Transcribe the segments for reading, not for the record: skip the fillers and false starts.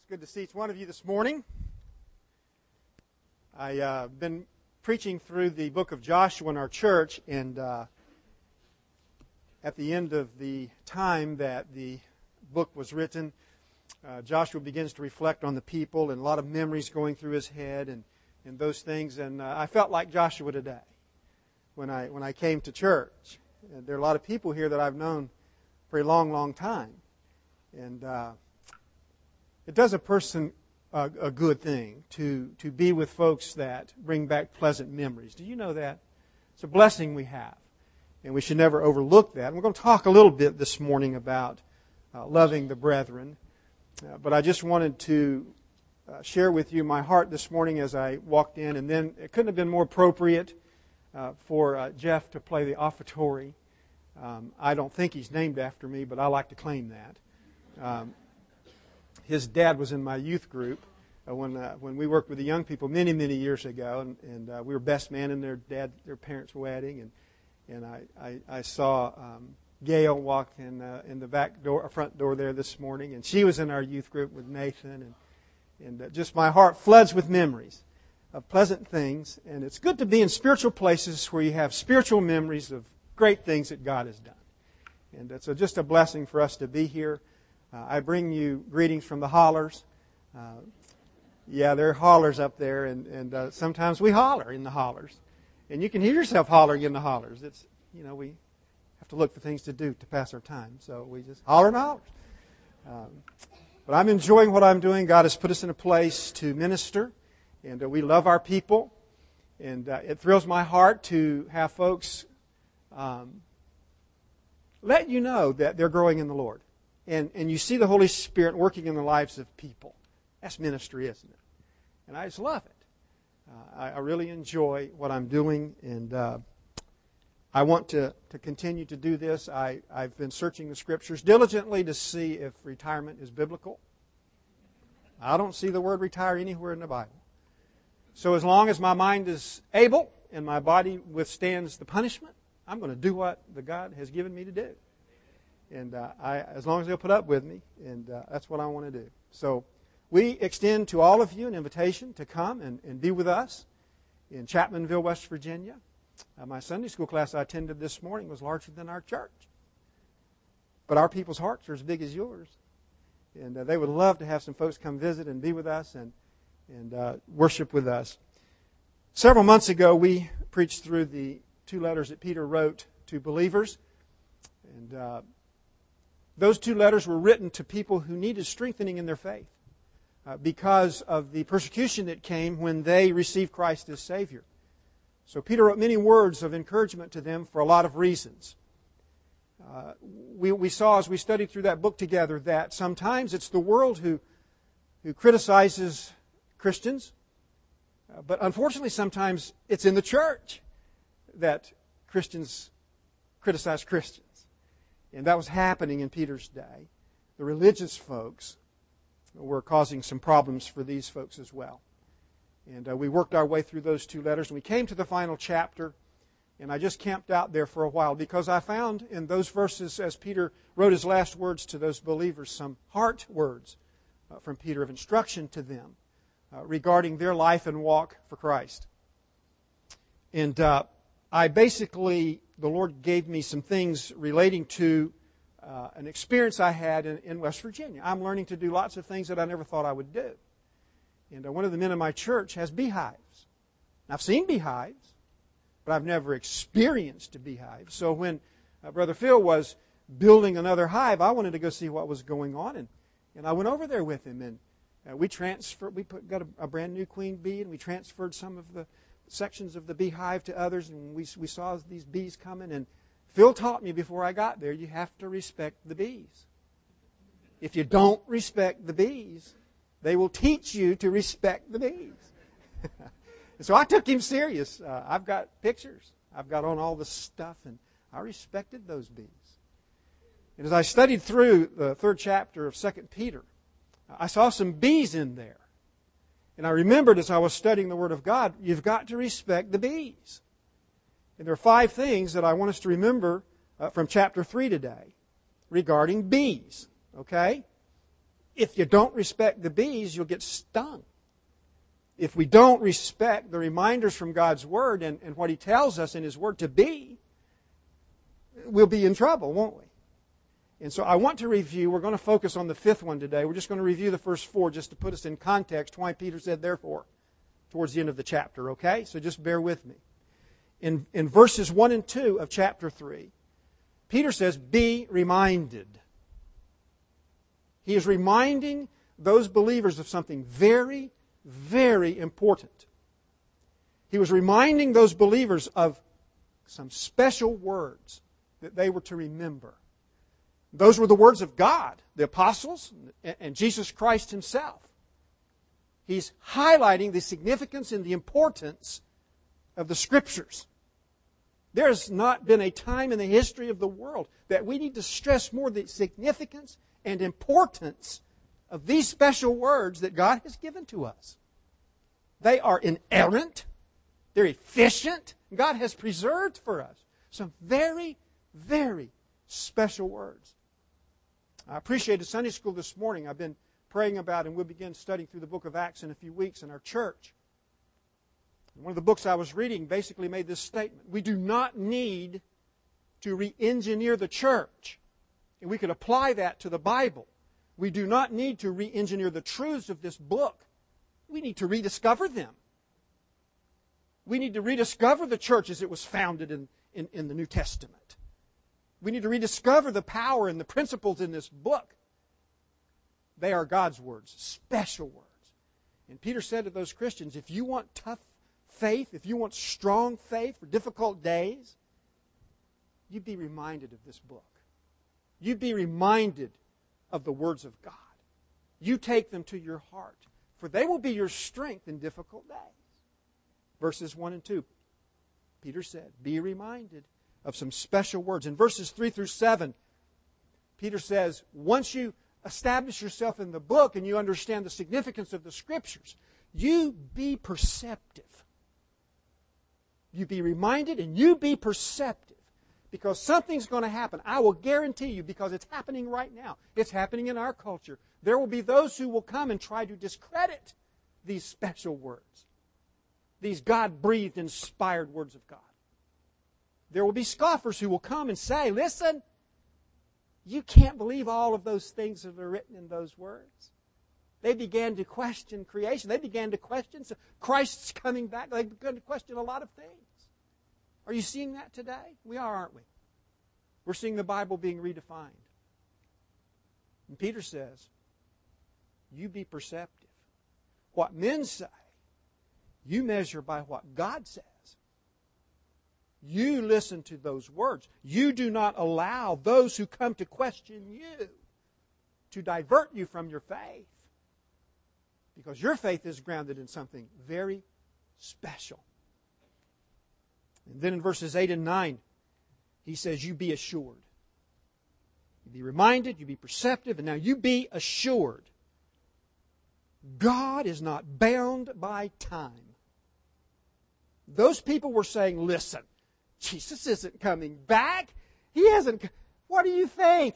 Good to see each one of you this morning. I've been preaching through the book of Joshua in our church, and at the end of the time that the book was written, Joshua begins to reflect on the people and a lot of memories going through his head and those things. And I felt like Joshua today when I came to church. And there are a lot of people here that I've known for a long, long time. And it does a person a good thing to be with folks that bring back pleasant memories. Do you know that? It's a blessing we have, and we should never overlook that. And we're going to talk a little bit this morning about loving the brethren. But I just wanted to share with you my heart this morning as I walked in, and then it couldn't have been more appropriate for Jeff to play the offertory. I don't think he's named after me, but I like to claim that. His dad was in my youth group when we worked with the young people many, many years ago, and we were best man in their parents' wedding, and I saw Gail walk in the front door there this morning, and she was in our youth group with Nathan, and just my heart floods with memories of pleasant things, and it's good to be in spiritual places where you have spiritual memories of great things that God has done, and it's just a blessing for us to be here. I bring you greetings from the hollers. Yeah, there are hollers up there, and sometimes we holler in the hollers. And you can hear yourself hollering in the hollers. It's, we have to look for things to do to pass our time, so we just holler and holler. But I'm enjoying what I'm doing. God has put us in a place to minister, and we love our people. And it thrills my heart to have folks let you know that they're growing in the Lord. And you see the Holy Spirit working in the lives of people. That's ministry, isn't it? And I just love it. I really enjoy what I'm doing, and I want to continue to do this. I've been searching the Scriptures diligently to see if retirement is biblical. I don't see the word retire anywhere in the Bible. So as long as my mind is able and my body withstands the punishment, I'm going to do what the God has given me to do. And as long as they'll put up with me, and that's what I want to do. So we extend to all of you an invitation to come and be with us in Chapmanville, West Virginia. My Sunday school class I attended this morning was larger than our church. But our people's hearts are as big as yours. And they would love to have some folks come visit and be with us and worship with us. Several months ago, we preached through the 2 letters that Peter wrote to believers. And those 2 letters were written to people who needed strengthening in their faith because of the persecution that came when they received Christ as Savior. So Peter wrote many words of encouragement to them for a lot of reasons. We saw as we studied through that book together that sometimes it's the world who criticizes Christians, but unfortunately sometimes it's in the church that Christians criticize Christians. And that was happening in Peter's day. The religious folks were causing some problems for these folks as well. And we worked our way through those 2 letters, and we came to the final chapter, and I just camped out there for a while because I found in those verses, as Peter wrote his last words to those believers, some heart words from Peter of instruction to them regarding their life and walk for Christ. And the Lord gave me some things relating to an experience I had in West Virginia. I'm learning to do lots of things that I never thought I would do. And one of the men in my church has beehives. I've seen beehives, but I've never experienced a beehive. So when Brother Phil was building another hive, I wanted to go see what was going on. And I went over there with him, and we got a brand new queen bee, and we transferred some of the sections of the beehive to others, and we saw these bees coming, and Phil taught me before I got there, you have to respect the bees. If you don't respect the bees, they will teach you to respect the bees. And so I took him serious. I've got pictures. I've got on all the stuff, and I respected those bees. And as I studied through the 3rd chapter of 2 Peter, I saw some bees in there. And I remembered as I was studying the Word of God, you've got to respect the bees. And there are 5 things that I want us to remember from chapter 3 today regarding bees. Okay? if you don't respect the bees, you'll get stung. If we don't respect the reminders from God's Word and what He tells us in His Word to be, we'll be in trouble, won't we? And so I want to review, we're going to focus on the fifth one today. We're just going to review the first four just to put us in context why Peter said therefore towards the end of the chapter, okay? So just bear with me. In verses 1 and 2 of chapter 3, Peter says, be reminded. He is reminding those believers of something very, very important. He was reminding those believers of some special words that they were to remember. Those were the words of God, the apostles, and Jesus Christ Himself. He's highlighting the significance and the importance of the Scriptures. There has not been a time in the history of the world that we need to stress more the significance and importance of these special words that God has given to us. They are inerrant. They're efficient. God has preserved for us some very, very special words. I appreciated Sunday school this morning. I've been praying about, and we'll begin studying through the book of Acts in a few weeks in our church. One of the books I was reading basically made this statement. We do not need to re-engineer the church. And we could apply that to the Bible. We do not need to re-engineer the truths of this book. We need to rediscover them. We need to rediscover the church as it was founded in the New Testament. We need to rediscover the power and the principles in this book. They are God's words, special words. And Peter said to those Christians, if you want tough faith, if you want strong faith for difficult days, you be reminded of this book. You be reminded of the words of God. You take them to your heart, for they will be your strength in difficult days. Verses 1 and 2, Peter said, be reminded of some special words. In verses 3 through 7, Peter says, once you establish yourself in the book and you understand the significance of the Scriptures, you be perceptive. You be reminded and you be perceptive. Because something's going to happen. I will guarantee you, because it's happening right now. It's happening in our culture. There will be those who will come and try to discredit these special words. These God-breathed, inspired words of God. There will be scoffers who will come and say, listen, you can't believe all of those things that are written in those words. They began to question creation. They began to question Christ's coming back. They began to question a lot of things. Are you seeing that today? We are, aren't we? We're seeing the Bible being redefined. And Peter says, you be perceptive. What men say, you measure by what God says. You listen to those words. You do not allow those who come to question you to divert you from your faith. Because your faith is grounded in something very special. And then in verses 8 and 9, he says, you be assured. You be reminded, you be perceptive, and now you be assured. God is not bound by time. Those people were saying, listen, Jesus isn't coming back. He hasn't. What do you think?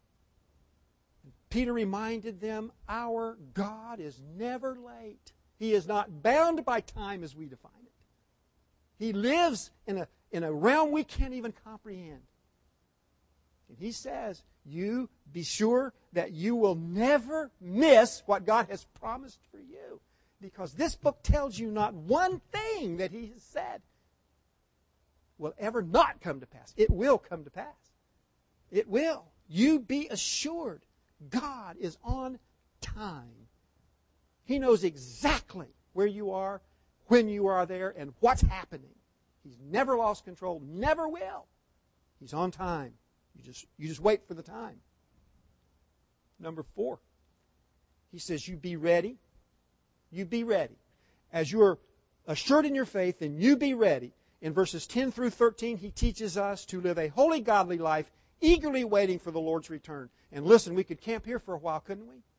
Peter reminded them, our God is never late. He is not bound by time as we define it. He lives in a realm we can't even comprehend. And he says, you be sure that you will never miss what God has promised for you. Because this book tells you not one thing that He has said will ever not come to pass. It will come to pass. It will. You be assured God is on time. He knows exactly where you are, when you are there, and what's happening. He's never lost control, never will. He's on time. You just wait for the time. Number 4, he says, you be ready. You be ready. As you are assured in your faith, then you be ready. In verses 10 through 13, he teaches us to live a holy, godly life, eagerly waiting for the Lord's return. And listen, we could camp here for a while, couldn't we?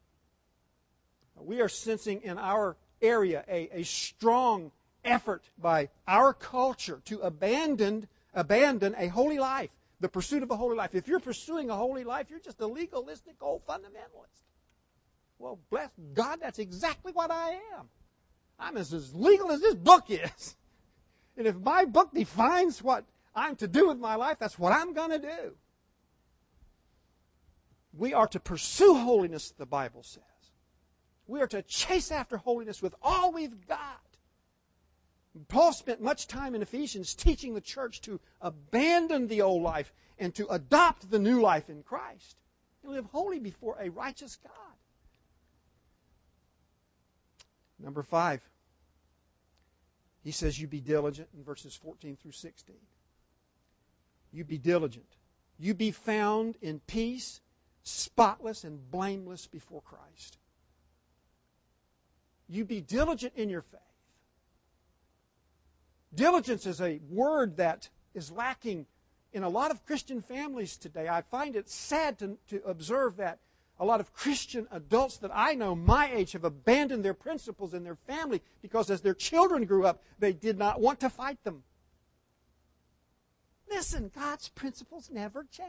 We are sensing in our area a strong effort by our culture to abandon a holy life, the pursuit of a holy life. If you're pursuing a holy life, you're just a legalistic old fundamentalist. Well, bless God, that's exactly what I am. I'm as legal as this book is. And if my book defines what I'm to do with my life, that's what I'm going to do. We are to pursue holiness, the Bible says. We are to chase after holiness with all we've got. Paul spent much time in Ephesians teaching the church to abandon the old life and to adopt the new life in Christ and live holy before a righteous God. Number 5, he says you be diligent in verses 14 through 16. You be diligent. You be found in peace, spotless and blameless before Christ. You be diligent in your faith. Diligence is a word that is lacking in a lot of Christian families today. I find it sad to observe that a lot of Christian adults that I know my age have abandoned their principles in their family because as their children grew up, they did not want to fight them. Listen, God's principles never change.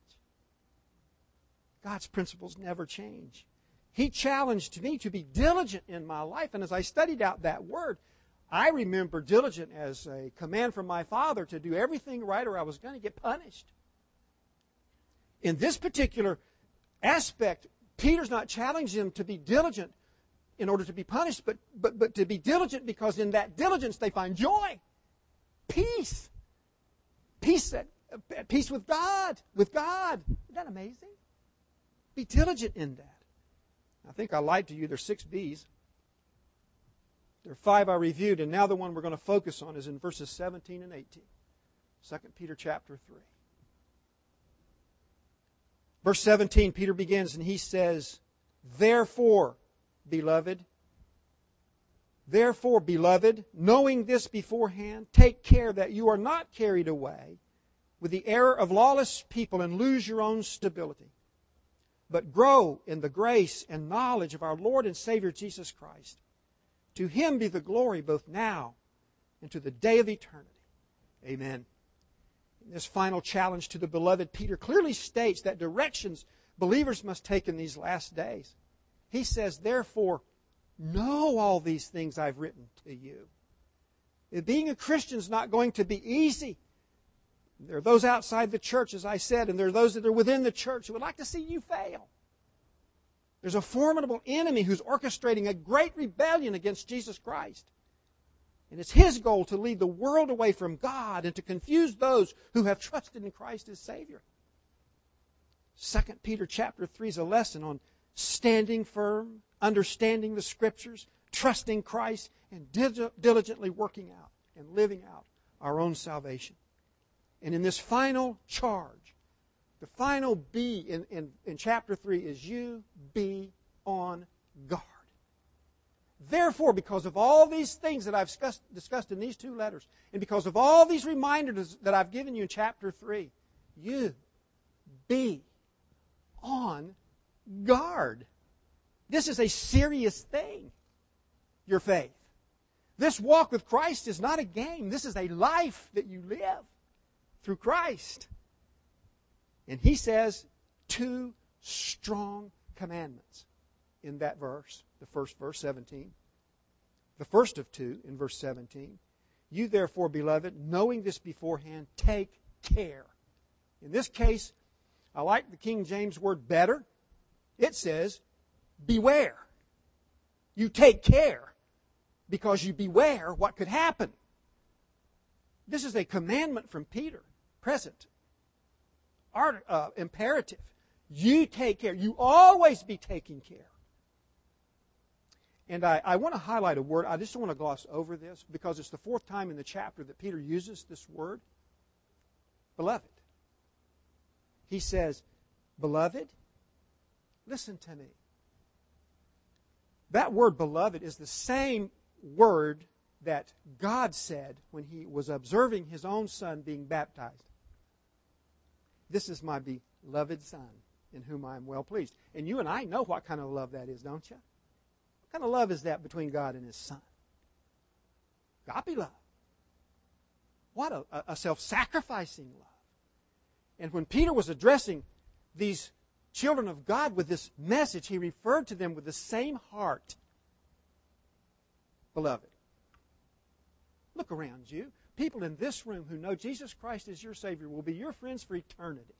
God's principles never change. He challenged me to be diligent in my life, and as I studied out that word, I remember diligent as a command from my father to do everything right or I was going to get punished. In this particular aspect, Peter's not challenging them to be diligent in order to be punished, but to be diligent because in that diligence they find joy, peace, peace with God, Isn't that amazing? Be diligent in that. I think I lied to you. There's 6 B's. There are 5 I reviewed, and now the one we're going to focus on is in verses 17 and 18. 2 Peter chapter 3. Verse 17, Peter begins and he says, Therefore, beloved, knowing this beforehand, take care that you are not carried away with the error of lawless people and lose your own stability, but grow in the grace and knowledge of our Lord and Savior Jesus Christ. To Him be the glory both now and to the day of eternity. Amen. In this final challenge to the beloved, Peter clearly states that directions believers must take in these last days. He says, therefore, know all these things I've written to you. Being a Christian is not going to be easy. There are those outside the church, as I said, and there are those that are within the church who would like to see you fail. There's a formidable enemy who's orchestrating a great rebellion against Jesus Christ. And it's his goal to lead the world away from God and to confuse those who have trusted in Christ as Savior. 2 Peter chapter 3 is a lesson on standing firm, understanding the Scriptures, trusting Christ, and diligently working out and living out our own salvation. And in this final charge, the final B in chapter 3 is you be on guard. Therefore, because of all these things that I've discussed in these 2 letters, and because of all these reminders that I've given you in chapter 3, you be on guard. This is a serious thing, your faith. This walk with Christ is not a game. This is a life that you live through Christ. And he says 2 strong commandments in that verse, the first verse, 17. The first of 2 in verse 17. You therefore, beloved, knowing this beforehand, take care. In this case, I like the King James word better. It says, beware. You take care because you beware what could happen. This is a commandment from Peter, present, imperative. You take care. You always be taking care. And I want to highlight a word. I just don't want to gloss over this because it's the 4th time in the chapter that Peter uses this word. Beloved. He says, beloved, listen to me. That word beloved is the same word that God said when He was observing His own Son being baptized. This is my beloved Son in whom I am well pleased. And you and I know what kind of love that is, don't you? What kind of love is that between God and His Son? Agape love. What a self-sacrificing love. And when Peter was addressing these children of God with this message, he referred to them with the same heart. Beloved, look around you. People in this room who know Jesus Christ as your Savior will be your friends for eternity.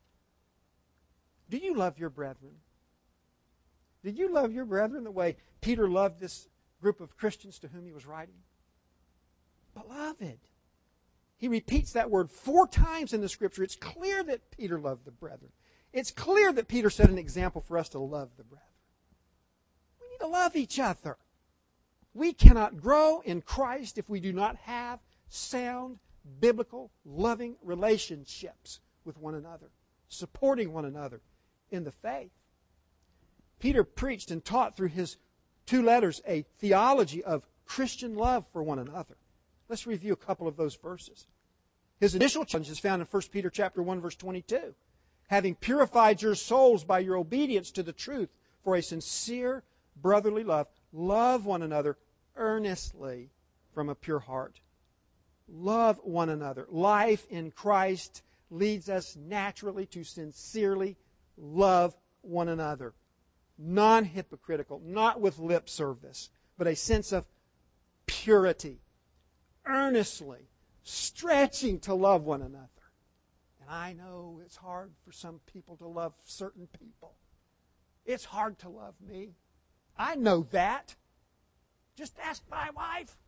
Do you love your brethren? Did you love your brethren the way Peter loved this group of Christians to whom he was writing? Beloved. He repeats that word 4 times in the Scripture. It's clear that Peter loved the brethren. It's clear that Peter set an example for us to love the brethren. We need to love each other. We cannot grow in Christ if we do not have sound, biblical, loving relationships with one another, supporting one another in the faith. Peter preached and taught through his 2 letters a theology of Christian love for one another. Let's review a couple of those verses. His initial challenge is found in 1 Peter chapter 1, verse 22. Having purified your souls by your obedience to the truth for a sincere brotherly love, love one another earnestly from a pure heart. Love one another. Life in Christ leads us naturally to sincerely love one another. Non-hypocritical, not with lip service, but a sense of purity. Earnestly, stretching to love one another. And I know it's hard for some people to love certain people. It's hard to love me. I know that. Just ask my wife.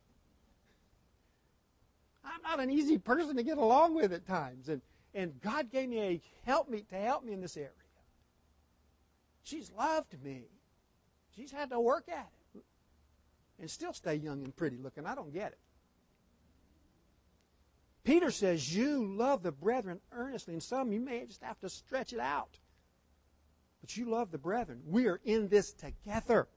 I'm not an easy person to get along with at times. And God gave me a helpmeet to help me in this area. She's loved me. She's had to work at it. And still stay young and pretty looking. I don't get it. Peter says, you love the brethren earnestly. And some you may just have to stretch it out. But you love the brethren. We are in this together.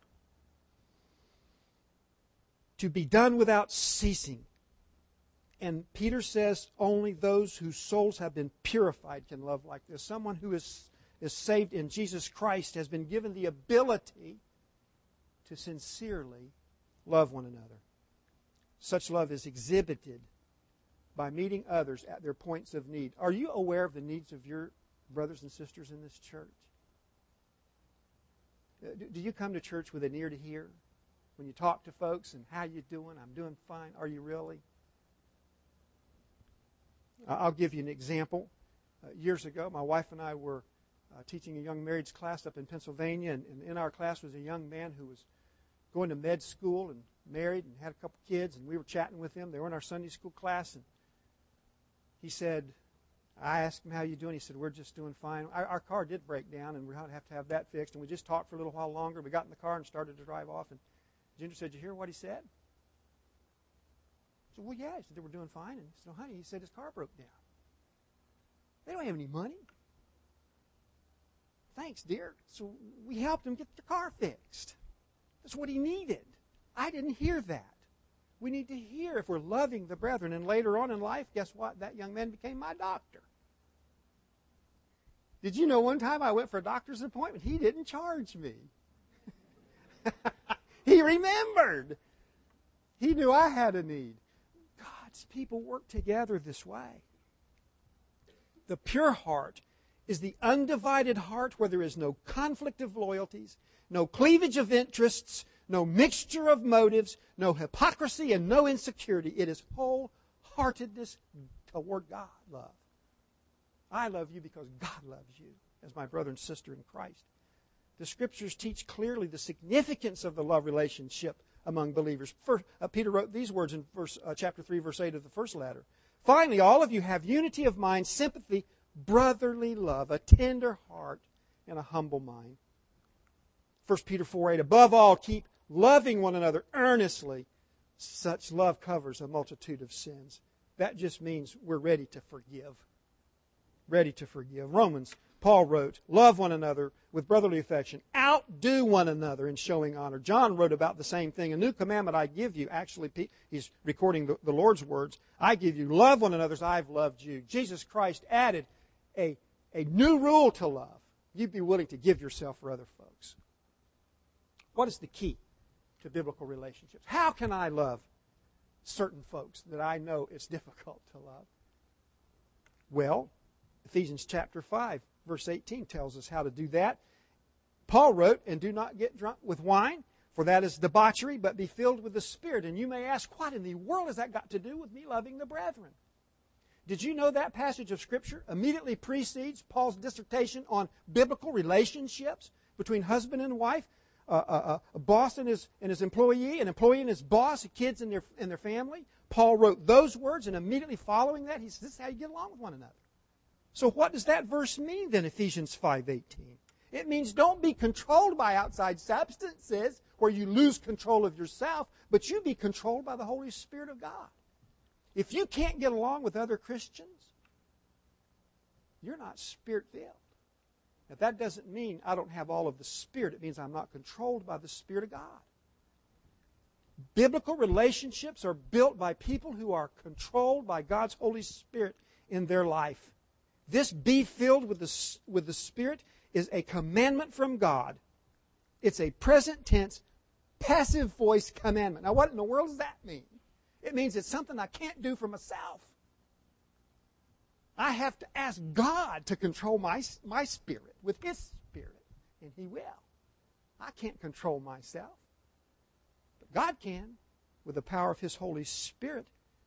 To be done without ceasing. And Peter says only those whose souls have been purified can love like this. Someone who is saved in Jesus Christ has been given the ability to sincerely love one another. Such love is exhibited by meeting others at their points of need. Are you aware of the needs of your brothers and sisters in this church? Do you come to church with an ear to hear? When you talk to folks and how you doing? I'm doing fine. Are you really? I'll give you an example. Years ago, my wife and I were teaching a young marrieds class up in Pennsylvania, and in our class was a young man who was going to med school and married and had a couple kids, and we were chatting with them. They were in our Sunday school class, and he said, I asked him, how you doing? He said, we're just doing fine. Our car did break down, and we're going to have that fixed, and we just talked for a little while longer. We got in the car and started to drive off, and Ginger said, did you hear what he said? I said, well, yeah. He said, they were doing fine. And he said, oh, honey, he said his car broke down. They don't have any money. Thanks, dear. So we helped him get the car fixed. That's what he needed. I didn't hear that. We need to hear if we're loving the brethren. And later on in life, guess what? That young man became my doctor. Did you know one time I went for a doctor's appointment? He didn't charge me. He remembered. He knew I had a need. God's people work together this way. The pure heart is the undivided heart where there is no conflict of loyalties, no cleavage of interests, no mixture of motives, no hypocrisy, and no insecurity. It is wholeheartedness toward God love. I love you because God loves you as my brother and sister in Christ. The Scriptures teach clearly the significance of the love relationship among believers. First, Peter wrote these words in chapter 3, verse 8 of the first letter. Finally, all of you have unity of mind, sympathy, brotherly love, a tender heart, and a humble mind. 1 Peter 4:8, above all, keep loving one another earnestly. Such love covers a multitude of sins. That just means we're ready to forgive. Ready to forgive. Romans, Paul wrote, love one another with brotherly affection. Outdo one another in showing honor. John wrote about the same thing. A new commandment I give you. Actually, he's recording the Lord's words. I give you, love one another as I've loved you. Jesus Christ added a new rule to love. You'd be willing to give yourself for other folks. What is the key to biblical relationships? How can I love certain folks that I know it's difficult to love? Well, Ephesians chapter 5, Verse 18 tells us how to do that. Paul wrote, "And do not get drunk with wine, for that is debauchery, but be filled with the Spirit." And you may ask, what in the world has that got to do with me loving the brethren? Did you know that passage of Scripture immediately precedes Paul's dissertation on biblical relationships between husband and wife, a boss and his employee, an employee and his boss, kids and their family? Paul wrote those words, and immediately following that, he says, this is how you get along with one another. So what does that verse mean then, Ephesians 5:18? It means don't be controlled by outside substances where you lose control of yourself, but you be controlled by the Holy Spirit of God. If you can't get along with other Christians, you're not Spirit-filled. Now, that doesn't mean I don't have all of the Spirit. It means I'm not controlled by the Spirit of God. Biblical relationships are built by people who are controlled by God's Holy Spirit in their life. This be filled with the Spirit is a commandment from God. It's a present tense, passive voice commandment. Now, what in the world does that mean? It means it's something I can't do for myself. I have to ask God to control my spirit with His Spirit, and He will. I can't control myself, but God can with the power of His Holy Spirit.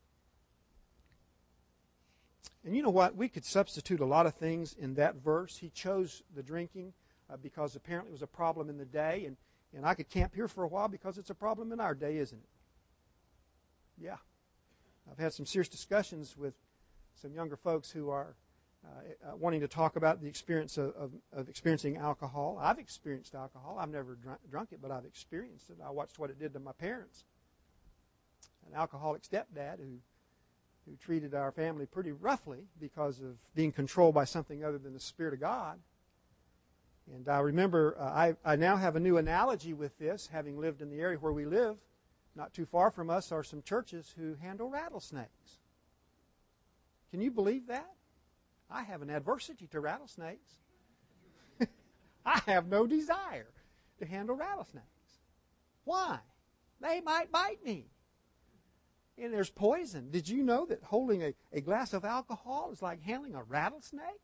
And you know what? We could substitute a lot of things in that verse. He chose the drinking because apparently it was a problem in the day, and I could camp here for a while because it's a problem in our day, isn't it? Yeah. I've had some serious discussions with some younger folks who are wanting to talk about the experience of experiencing alcohol. I've experienced alcohol. I've never drunk it, but I've experienced it. I watched what it did to my parents. An alcoholic stepdad who treated our family pretty roughly because of being controlled by something other than the Spirit of God. And I remember, I now have a new analogy with this, having lived in the area where we live. Not too far from us are some churches who handle rattlesnakes. Can you believe that? I have an adversity to rattlesnakes. I have no desire to handle rattlesnakes. Why? They might bite me. And there's poison. Did you know that holding a glass of alcohol is like handling a rattlesnake?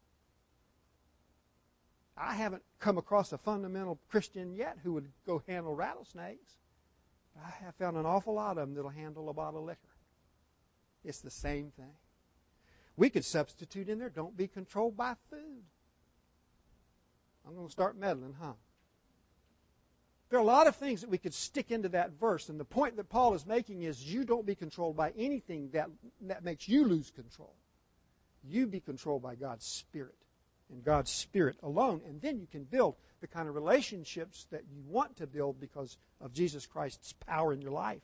I haven't come across a fundamental Christian yet who would go handle rattlesnakes. I have found an awful lot of them that will handle a bottle of liquor. It's the same thing. We could substitute in there, don't be controlled by food. I'm going to start meddling, huh? There are a lot of things that we could stick into that verse, and the point that Paul is making is you don't be controlled by anything that makes you lose control. You be controlled by God's Spirit, and God's Spirit alone, and then you can build the kind of relationships that you want to build because of Jesus Christ's power in your life.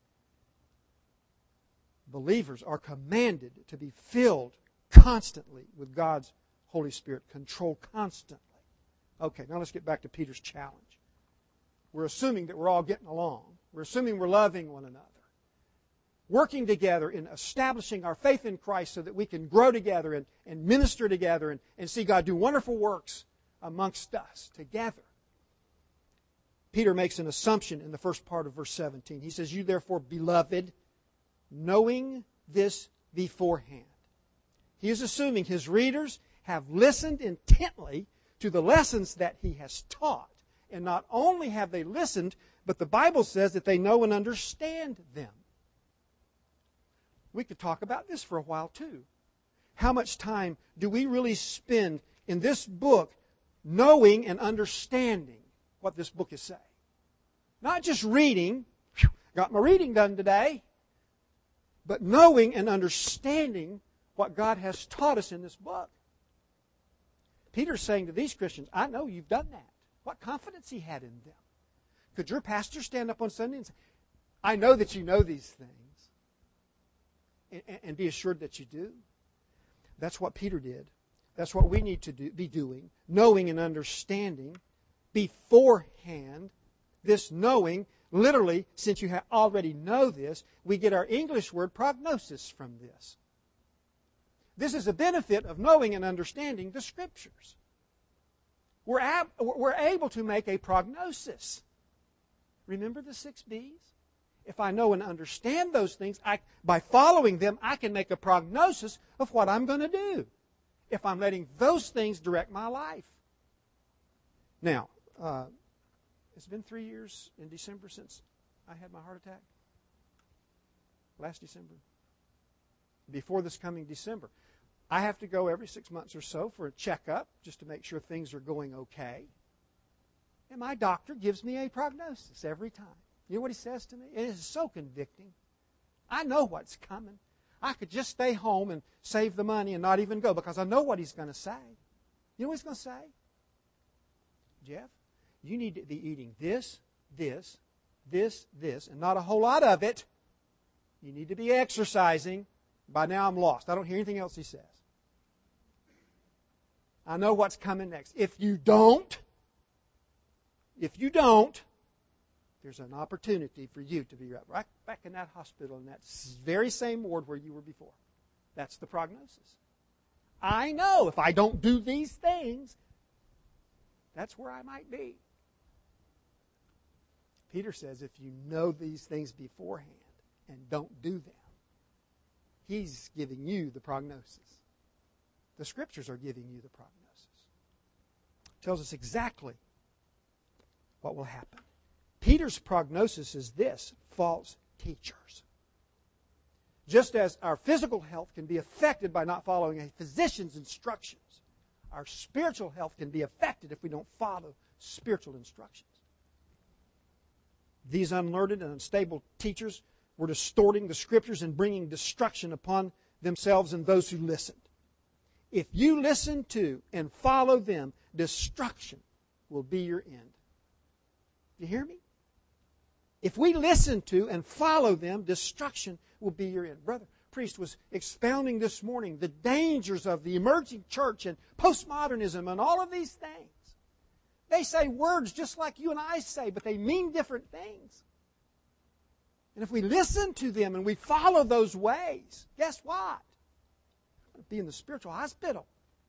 Believers are commanded to be filled constantly with God's Holy Spirit, controlled constantly. Okay, now let's get back to Peter's challenge. We're assuming that we're all getting along. We're assuming we're loving one another. Working together in establishing our faith in Christ so that we can grow together and minister together and see God do wonderful works amongst us together. Peter makes an assumption in the first part of verse 17. He says, "You therefore, beloved, knowing this beforehand." He is assuming his readers have listened intently to the lessons that he has taught. And not only have they listened, but the Bible says that they know and understand them. We could talk about this for a while too. How much time do we really spend in this book knowing and understanding what this book is saying? Not just reading, got my reading done today, but knowing and understanding what God has taught us in this book. Peter's saying to these Christians, I know you've done that. What confidence he had in them. Could your pastor stand up on Sunday and say, I know that you know these things, and be assured that you do? That's what Peter did. That's what we need to be doing, knowing and understanding beforehand. This knowing, literally, since you already know this, we get our English word prognosis from this. This is a benefit of knowing and understanding the Scriptures. We're able to make a prognosis. Remember the 6 B's? If I know and understand those things, by following them, I can make a prognosis of what I'm going to do. if I'm letting those things direct my life. Now, it's been 3 years in December since I had my heart attack. Last December. Before this coming December. I have to go every 6 months or so for a checkup just to make sure things are going okay. And my doctor gives me a prognosis every time. You know what he says to me? It is so convicting. I know what's coming. I could just stay home and save the money and not even go because I know what he's going to say. You know what he's going to say? Jeff, you need to be eating this, and not a whole lot of it. You need to be exercising. By now I'm lost. I don't hear anything else he says. I know what's coming next. If you don't, there's an opportunity for you to be right back in that hospital in that very same ward where you were before. That's the prognosis. I know if I don't do these things, that's where I might be. Peter says if you know these things beforehand and don't do them, he's giving you the prognosis. The Scriptures are giving you the prognosis. It tells us exactly what will happen. Peter's prognosis is this: false teachers. Just as our physical health can be affected by not following a physician's instructions, our spiritual health can be affected if we don't follow spiritual instructions. These unlearned and unstable teachers were distorting the Scriptures and bringing destruction upon themselves and those who listened. If you listen to and follow them, destruction will be your end. Do you hear me? If we listen to and follow them, destruction will be your end. Brother Priest was expounding this morning the dangers of the emerging church and postmodernism and all of these things. They say words just like you and I say, but they mean different things. And if we listen to them and we follow those ways, guess what? We'll be in the spiritual hospital.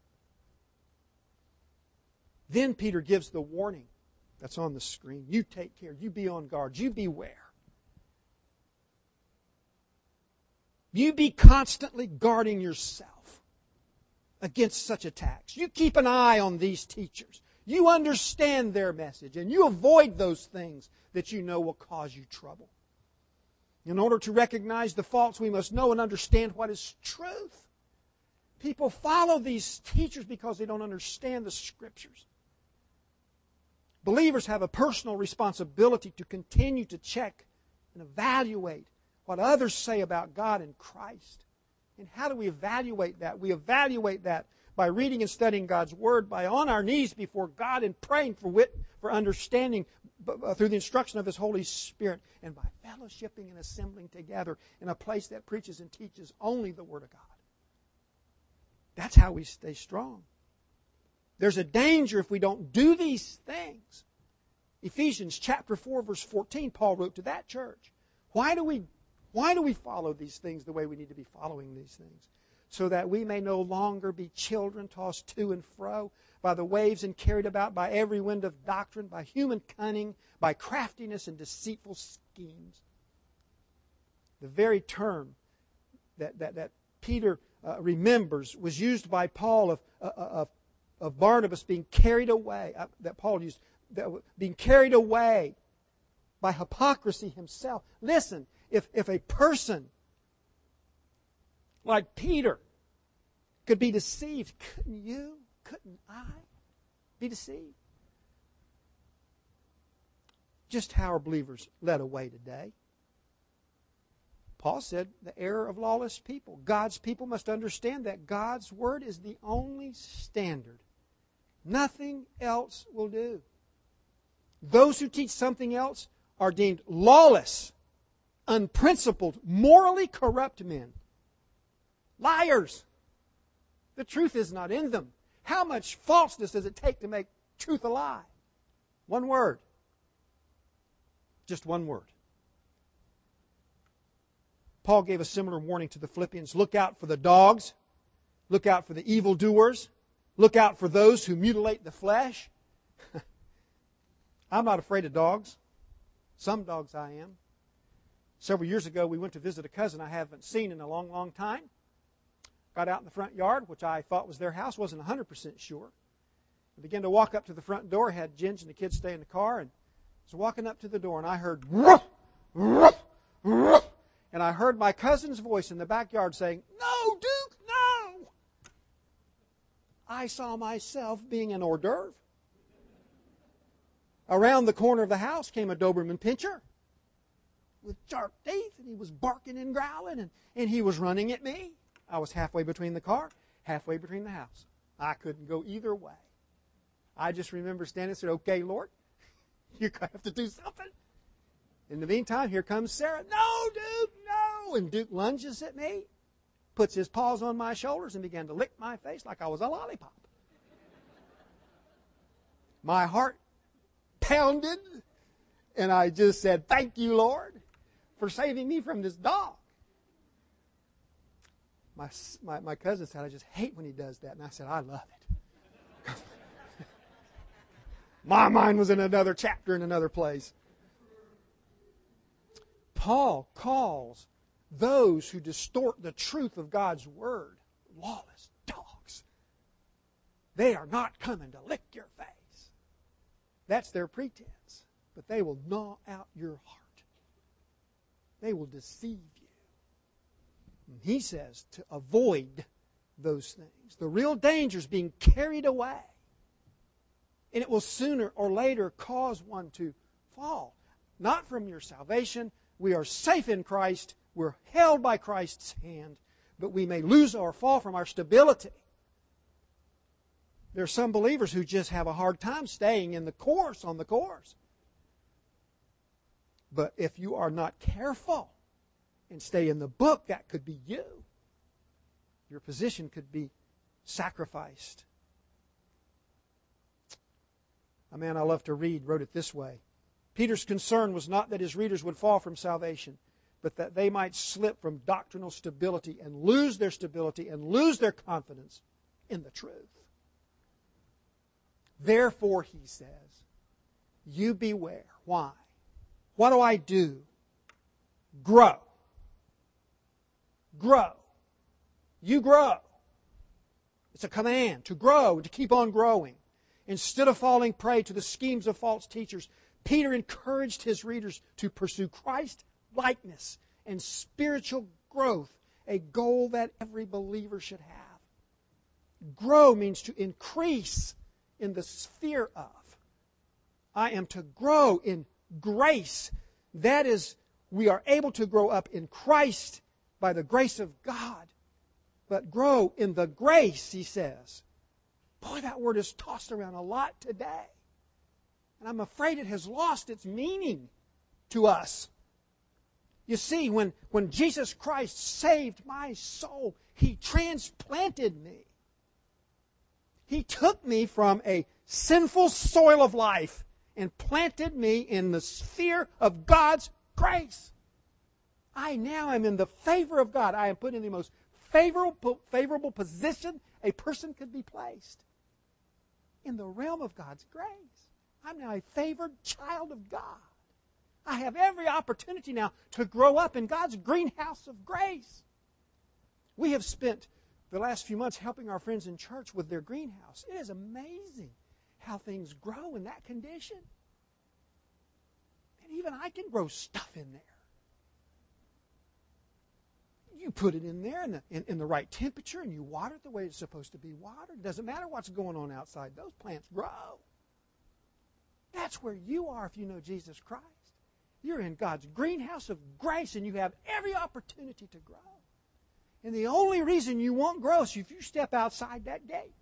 Then Peter gives the warning that's on the screen. You take care. You be on guard. You beware. You be constantly guarding yourself against such attacks. You keep an eye on these teachers. You understand their message, and you avoid those things that you know will cause you trouble. In order to recognize the false, we must know and understand what is truth. People follow these teachers because they don't understand the Scriptures. Believers have a personal responsibility to continue to check and evaluate what others say about God and Christ. And how do we evaluate that? We evaluate that by reading and studying God's Word, by on our knees before God and praying for understanding through the instruction of His Holy Spirit, and by fellowshipping and assembling together in a place that preaches and teaches only the Word of God. That's how we stay strong. There's a danger if we don't do these things. Ephesians chapter 4, verse 14, Paul wrote to that church. Why do we follow these things the way we need to be following these things? So that we may no longer be children tossed to and fro by the waves and carried about by every wind of doctrine, by human cunning, by craftiness and deceitful schemes. The very term that Peter remembers was used by Paul of Barnabas being carried away, that Paul used, being carried away by hypocrisy himself. Listen, if a person like Peter could be deceived, couldn't you? Couldn't I be deceived? Just how are believers led away today? Paul said the error of lawless people. God's people must understand that God's Word is the only standard. Nothing else will do. Those who teach something else are deemed lawless, unprincipled, morally corrupt men. Liars. The truth is not in them. How much falseness does it take to make truth a lie? One word. Just one word. Paul gave a similar warning to the Philippians. Look out for the dogs. Look out for the evildoers. Look out for those who mutilate the flesh. I'm not afraid of dogs. Some dogs I am. Several years ago, we went to visit a cousin I haven't seen in a long, long time. Got out in the front yard, which I thought was their house, wasn't 100% sure. I began to walk up to the front door, had Ginge and the kids stay in the car, and was walking up to the door, and I heard, "Ruff, ruff, ruff," and I heard my cousin's voice in the backyard saying, "No, Duke, no!" I saw myself being an hors d'oeuvre. Around the corner of the house came a Doberman Pinscher with sharp teeth, and he was barking and growling, and he was running at me. I was halfway between the car, halfway between the house. I couldn't go either way. I just remember standing and said, "Okay, Lord, you're going to have to do something." In the meantime, here comes Sarah. "No, Duke, no!" And Duke lunges at me, puts his paws on my shoulders, and began to lick my face like I was a lollipop. My heart pounded, and I just said, "Thank you, Lord, for saving me from this dog." My cousin said, "I just hate when he does that." And I said, "I love it." My mind was in another chapter in another place. Paul calls those who distort the truth of God's Word lawless dogs. They are not coming to lick your face. That's their pretense. But they will gnaw out your heart. They will deceive you. And he says to avoid those things. The real danger is being carried away. And it will sooner or later cause one to fall. Not from your salvation. We are safe in Christ. We're held by Christ's hand. But we may lose or fall from our stability. There are some believers who just have a hard time staying in the course, on the course. But if you are not careful and stay in the book, that could be you. Your position could be sacrificed. A man I love to read wrote it this way: Peter's concern was not that his readers would fall from salvation, but that they might slip from doctrinal stability and lose their stability and lose their confidence in the truth. Therefore, he says, you beware. Why? What do I do? Grow. Grow. You grow. It's a command to grow, to keep on growing. Instead of falling prey to the schemes of false teachers, Peter encouraged his readers to pursue Christ-likeness and spiritual growth, a goal that every believer should have. Grow means to increase in the sphere of. I am to grow in grace. That is, we are able to grow up in Christ by the grace of God. But grow in the grace, he says. Boy, that word is tossed around a lot today. And I'm afraid it has lost its meaning to us. You see, when Jesus Christ saved my soul, He transplanted me. He took me from a sinful soil of life and planted me in the sphere of God's grace. I now am in the favor of God. I am put in the most favorable position a person could be placed. In the realm of God's grace. I'm now a favored child of God. I have every opportunity now to grow up in God's greenhouse of grace. We have spent the last few months helping our friends in church with their greenhouse. It is amazing how things grow in that condition. And even I can grow stuff in there. You put it in there in the right temperature and you water it the way it's supposed to be watered. It doesn't matter what's going on outside. Those plants grow. That's where you are if you know Jesus Christ. You're in God's greenhouse of grace and you have every opportunity to grow. And the only reason you won't grow is if you step outside that gate.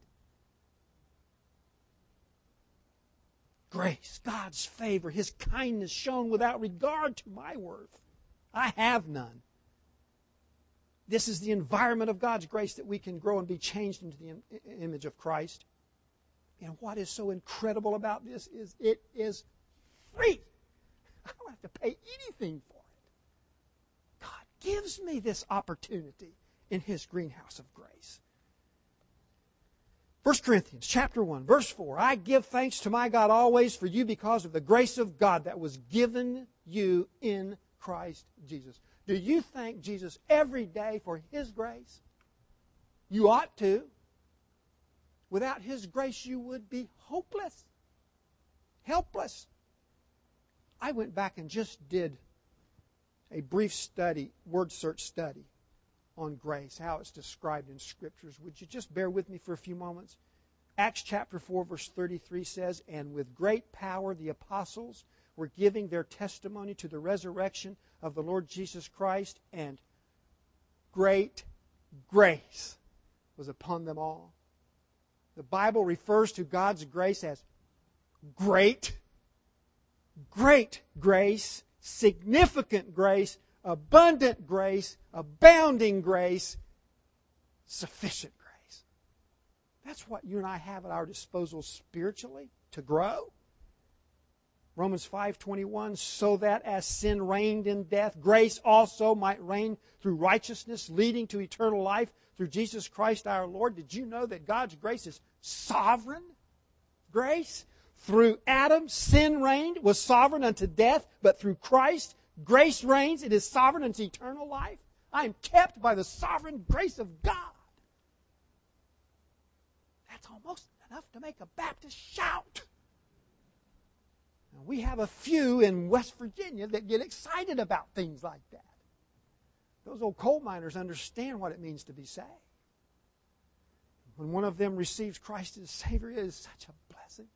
Grace, God's favor, His kindness shown without regard to my worth. I have none. This is the environment of God's grace that we can grow and be changed into the image of Christ. And what is so incredible about this is it is free. I don't have to pay anything for it. God gives me this opportunity in His greenhouse of grace. 1 Corinthians chapter 1, verse 4. I give thanks to my God always for you because of the grace of God that was given you in Christ Jesus. Do you thank Jesus every day for His grace? You ought to. Without His grace, you would be hopeless, helpless. I went back and just did a brief study, word search study on grace, how it's described in Scriptures. Would you just bear with me for a few moments? Acts chapter 4, verse 33 says, "And with great power the apostles were giving their testimony to the resurrection of the Lord Jesus Christ, and great grace was upon them all." The Bible refers to God's grace as great, great grace, significant grace, abundant grace, abounding grace, sufficient grace. That's what you and I have at our disposal spiritually to grow. Romans 5:21, "So that as sin reigned in death, grace also might reign through righteousness, leading to eternal life through Jesus Christ our Lord." Did you know that God's grace is sovereign grace? Through Adam, sin reigned, was sovereign unto death, but through Christ, grace reigns. It is sovereign unto eternal life. I am kept by the sovereign grace of God. That's almost enough to make a Baptist shout. Now, we have a few in West Virginia that get excited about things like that. Those old coal miners understand what it means to be saved. When one of them receives Christ as Savior, it is such a blessing.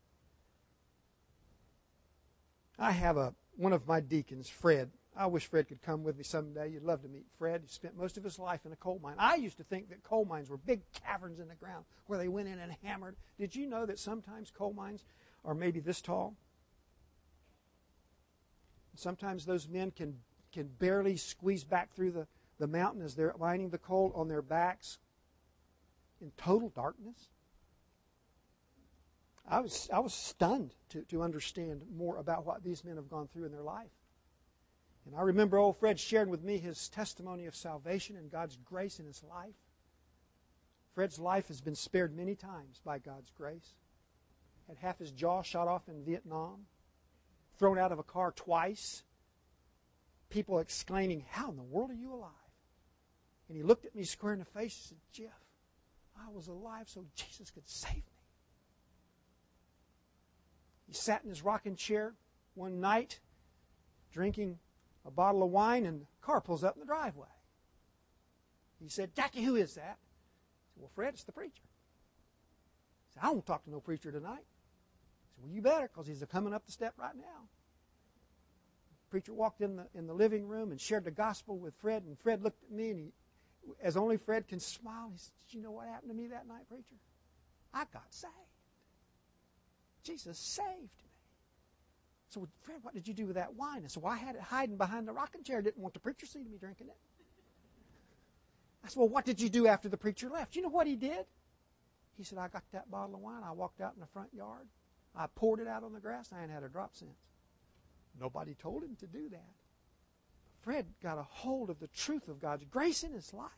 I have one of my deacons, Fred. I wish Fred could come with me someday. You'd love to meet Fred. He spent most of his life in a coal mine. I used to think that coal mines were big caverns in the ground where they went in and hammered. Did you know that sometimes coal mines are maybe this tall? Sometimes those men can barely squeeze back through the mountain as they're mining the coal on their backs in total darkness. I was stunned to understand more about what these men have gone through in their life. And I remember old Fred sharing with me his testimony of salvation and God's grace in his life. Fred's life has been spared many times by God's grace. Had half his jaw shot off in Vietnam. Thrown out of a car twice. People exclaiming, "How in the world are you alive?" And he looked at me square in the face and said, "Jeff, I was alive so Jesus could save me." He sat in his rocking chair one night drinking a bottle of wine, and the car pulls up in the driveway. He said, "Jackie, who is that?" I said, "Well, Fred, it's the preacher." He said, "I don't talk to no preacher tonight." I said, "Well, you better, because he's coming up the step right now." The preacher walked in the living room and shared the gospel with Fred, and Fred looked at me, and as only Fred can smile, he said, "Did you know what happened to me that night, preacher? I got saved. Jesus saved me." So, "Fred, what did you do with that wine?" I said, "Well, I had it hiding behind the rocking chair. I didn't want the preacher to see me drinking it." I said, "Well, what did you do after the preacher left?" You know what he did? He said, "I got that bottle of wine. I walked out in the front yard. I poured it out on the grass. I ain't had a drop since." Nobody told him to do that. Fred got a hold of the truth of God's grace in his life.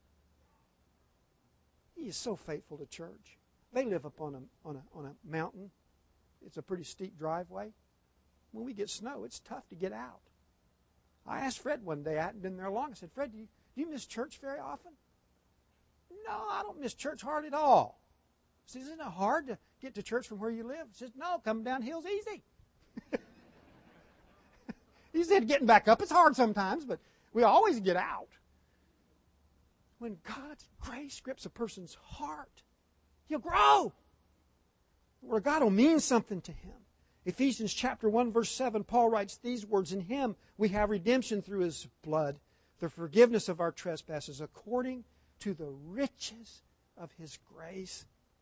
He is so faithful to church. They live up on a mountain. It's a pretty steep driveway. When we get snow, it's tough to get out. I asked Fred one day, I hadn't been there long, I said, "Fred, do you miss church very often?" "No, I don't miss church hardly at all." I said, "Isn't it hard to get to church from where you live?" He says, "No, coming downhill's easy." He said, "Getting back up, it's hard sometimes, but we always get out." When God's grace grips a person's heart, he'll grow. The Word of God will mean something to him. Ephesians chapter 1, verse 7, Paul writes these words, "In Him we have redemption through His blood, the forgiveness of our trespasses, according to the riches of His grace."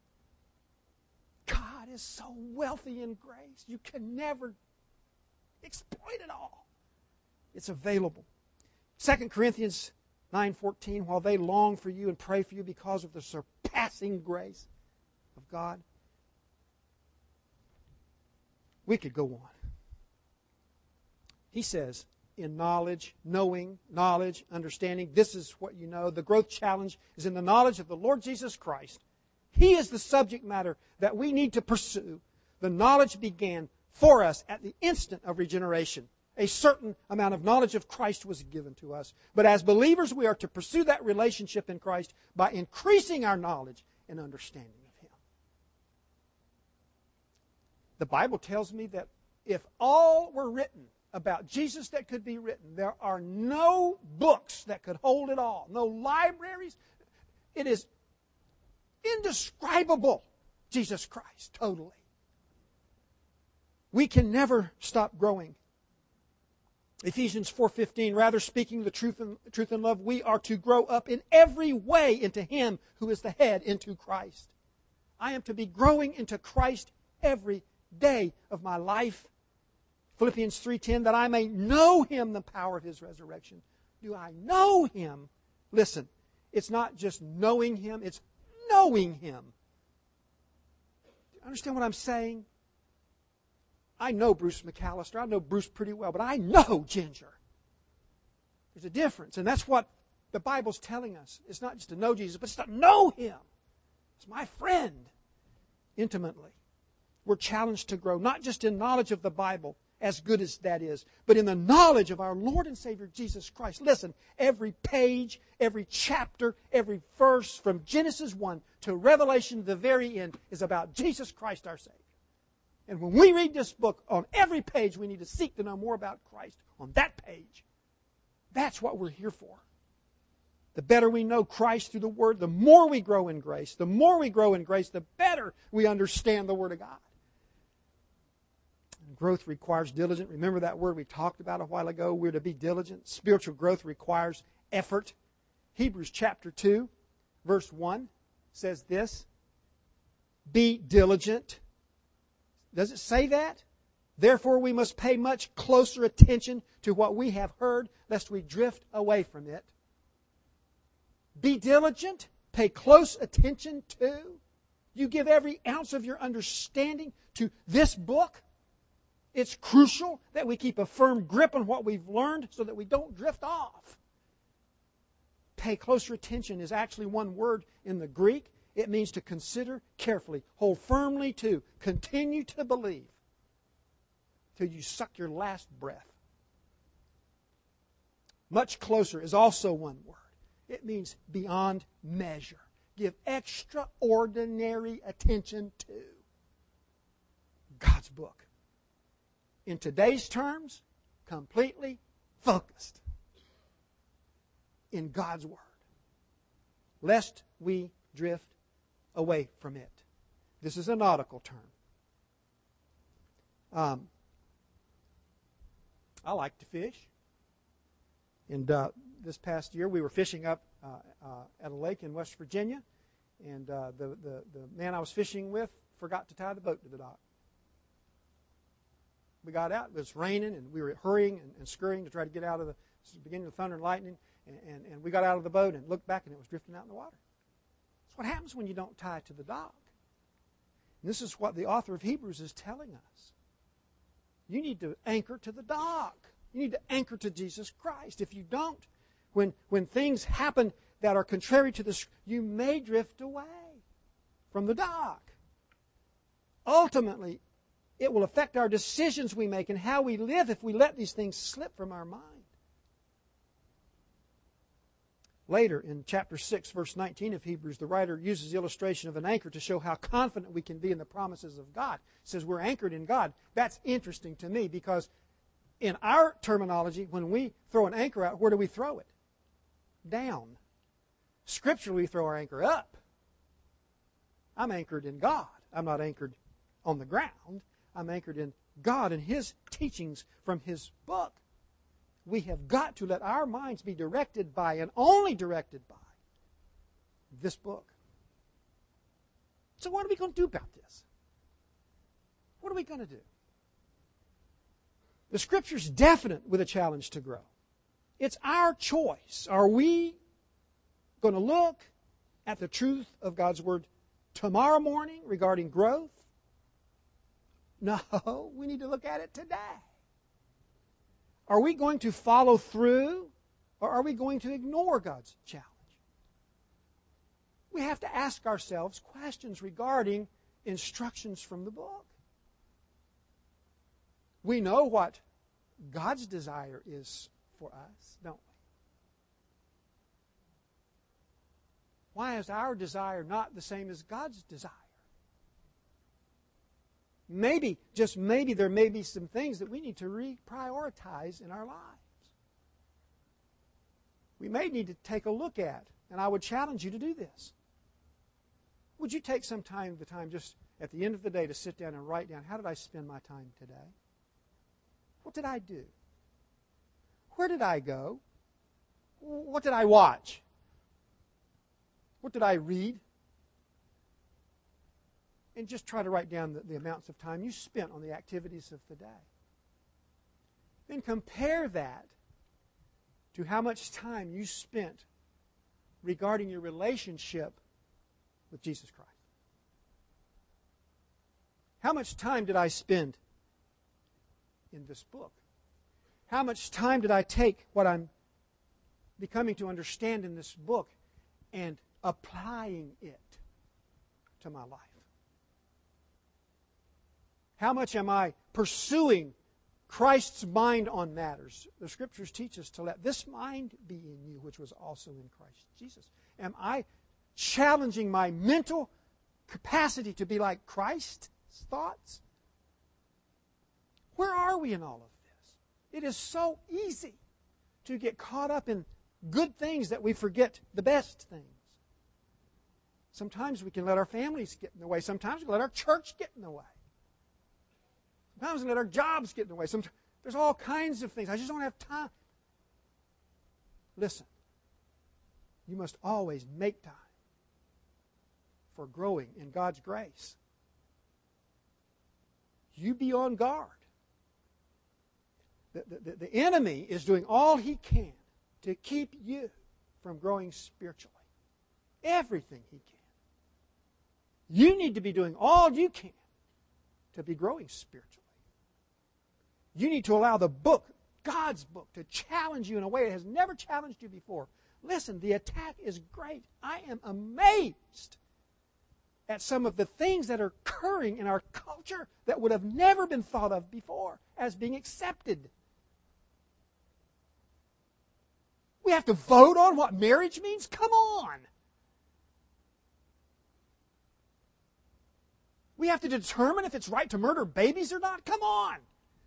God is so wealthy in grace. You can never exploit it all. It's available. 2 Corinthians 9:14, "While they long for you and pray for you because of the surpassing grace of God." We could go on. He says, in knowledge, knowing, knowledge, understanding, this is what you know. The growth challenge is in the knowledge of the Lord Jesus Christ. He is the subject matter that we need to pursue. The knowledge began for us at the instant of regeneration. A certain amount of knowledge of Christ was given to us. But as believers, we are to pursue that relationship in Christ by increasing our knowledge and understanding of Him. The Bible tells me that if all were written about Jesus that could be written, there are no books that could hold it all. No libraries. It is indescribable, Jesus Christ, totally. We can never stop growing. Ephesians 4:15, rather speaking the truth in love, we are to grow up in every way into Him who is the head, into Christ. I am to be growing into Christ every day of my life. Philippians 3:10, that I may know Him, the power of His resurrection. Do I know Him? Listen, it's not just knowing Him, it's knowing Him. Do you understand what I'm saying? I know Bruce McAllister. I know Bruce pretty well, but I know Ginger. There's a difference, and that's what the Bible's telling us. It's not just to know Jesus, but it's to know Him. It's my friend, intimately. We're challenged to grow, not just in knowledge of the Bible, as good as that is, but in the knowledge of our Lord and Savior Jesus Christ. Listen, every page, every chapter, every verse from Genesis 1 to Revelation, the very end, is about Jesus Christ our Savior. And when we read this book, on every page we need to seek to know more about Christ. On that page. That's what we're here for. The better we know Christ through the Word, the more we grow in grace. The more we grow in grace, the better we understand the Word of God. Growth requires diligence. Remember that word we talked about a while ago? We're to be diligent. Spiritual growth requires effort. Hebrews chapter 2, verse 1 says this. Be diligent. Does it say that? Therefore we must pay much closer attention to what we have heard, lest we drift away from it. Be diligent. Pay close attention to. You give every ounce of your understanding to this book. It's crucial that we keep a firm grip on what we've learned so that we don't drift off. Pay closer attention is actually one word in the Greek. It means to consider carefully, hold firmly to, continue to believe till you suck your last breath. Much closer is also one word. It means beyond measure. Give extraordinary attention to God's book. In today's terms, completely focused in God's Word, lest we drift away from it. This is a nautical term. I like to fish. And this past year we were fishing up at a lake in West Virginia. And the man I was fishing with forgot to tie the boat to the dock. We got out. It was raining, and we were hurrying and scurrying to try to get out of the beginning of thunder and lightning. And we got out of the boat and looked back, and it was drifting out in the water. That's what happens when you don't tie to the dock. And this is what the author of Hebrews is telling us. You need to anchor to the dock. You need to anchor to Jesus Christ. If you don't, when things happen that are contrary to this, you may drift away from the dock. Ultimately, it will affect our decisions we make and how we live if we let these things slip from our mind. Later, in chapter 6, verse 19 of Hebrews, the writer uses the illustration of an anchor to show how confident we can be in the promises of God. He says we're anchored in God. That's interesting to me because in our terminology, when we throw an anchor out, where do we throw it? Down. Scripturally, we throw our anchor up. I'm anchored in God. I'm not anchored on the ground. I'm anchored in God and His teachings from His book. We have got to let our minds be directed by and only directed by this book. So what are we going to do about this? What are we going to do? The Scripture's definite with a challenge to grow. It's our choice. Are we going to look at the truth of God's Word tomorrow morning regarding growth? No, we need to look at it today. Are we going to follow through, or are we going to ignore God's challenge? We have to ask ourselves questions regarding instructions from the book. We know what God's desire is for us, don't we? Why is our desire not the same as God's desire? Maybe, just maybe, there may be some things that we need to reprioritize in our lives. We may need to take a look at, and I would challenge you to do this. Would you take some time, just at the end of the day, to sit down and write down, how did I spend my time today? What did I do? Where did I go? What did I watch? What did I read? And just try to write down the amounts of time you spent on the activities of the day. Then compare that to how much time you spent regarding your relationship with Jesus Christ. How much time did I spend in this book? How much time did I take what I'm becoming to understand in this book and applying it to my life? How much am I pursuing Christ's mind on matters? The Scriptures teach us to let this mind be in you, which was also in Christ Jesus. Am I challenging my mental capacity to be like Christ's thoughts? Where are we in all of this? It is so easy to get caught up in good things that we forget the best things. Sometimes we can let our families get in the way. Sometimes we can let our church get in the way. Sometimes we let our jobs get in the way. There's all kinds of things. I just don't have time. Listen, you must always make time for growing in God's grace. You be on guard. The enemy is doing all he can to keep you from growing spiritually. Everything he can. You need to be doing all you can to be growing spiritually. You need to allow the book, God's book, to challenge you in a way it has never challenged you before. Listen, the attack is great. I am amazed at some of the things that are occurring in our culture that would have never been thought of before as being accepted. We have to vote on what marriage means? Come on! We have to determine if it's right to murder babies or not? Come on!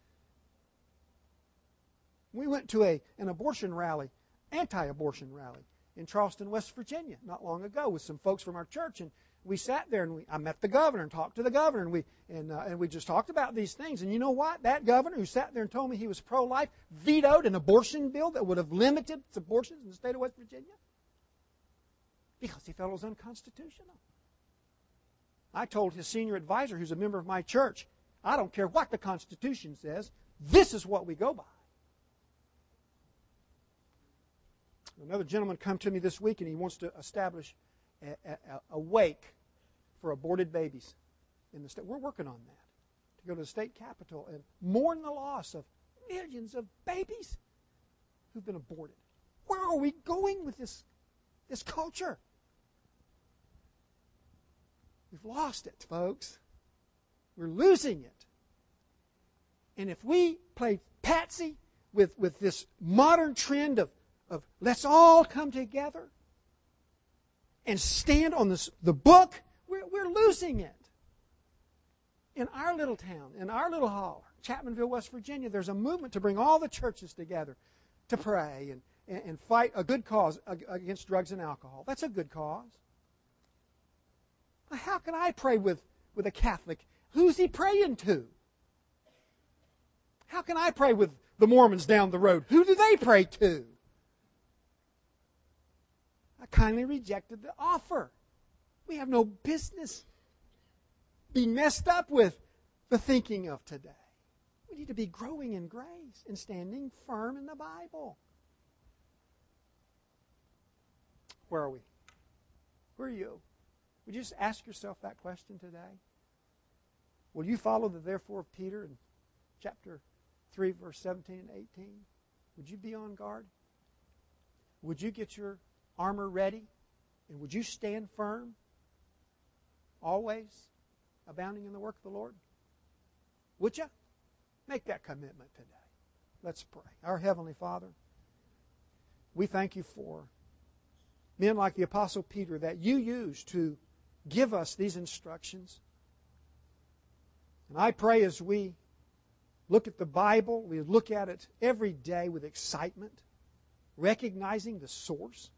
We went to an abortion rally, anti-abortion rally, in Charleston, West Virginia, not long ago with some folks from our church, and we sat there and I met the governor and talked to the governor, and we just talked about these things. And you know what? That governor who sat there and told me he was pro-life vetoed an abortion bill that would have limited abortions in the state of West Virginia because he felt it was unconstitutional. I told his senior advisor, who's a member of my church, I don't care what the Constitution says, this is what we go by. Another gentleman come to me this week, and he wants to establish a wake for aborted babies in the state. We're working on that, to go to the state capitol and mourn the loss of millions of babies who've been aborted. Where are we going with this culture? We've lost it, folks. We're losing it. And if we play patsy with this modern trend of let's all come together and stand on the book, we're losing it. In our little town, in our little holler, Chapmanville, West Virginia, there's a movement to bring all the churches together to pray and fight a good cause against drugs and alcohol. That's a good cause. How can I pray with a Catholic? Who's he praying to? How can I pray with the Mormons down the road? Who do they pray to? I kindly rejected the offer. We have no business being messed up with the thinking of today. We need to be growing in grace and standing firm in the Bible. Where are we? Where are you? Would you just ask yourself that question today? Will you follow the therefore of Peter in chapter 3, verse 17 and 18? Would you be on guard? Would you get your armor ready? And would you stand firm? Always abounding in the work of the Lord? Would you? Make that commitment today. Let's pray. Our Heavenly Father, we thank you for men like the Apostle Peter that you used to give us these instructions. And I pray as we look at the Bible, we look at it every day with excitement, recognizing the source.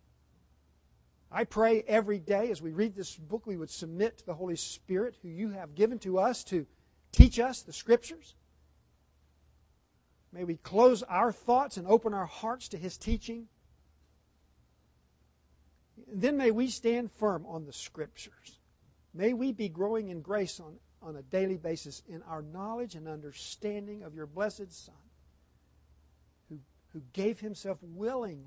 I pray every day as we read this book we would submit to the Holy Spirit who you have given to us to teach us the Scriptures. May we close our thoughts and open our hearts to His teaching. Then may we stand firm on the Scriptures. May we be growing in grace on a daily basis in our knowledge and understanding of your blessed Son, who gave Himself willingly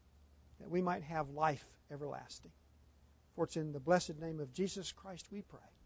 that we might have life everlasting. For it's in the blessed name of Jesus Christ we pray.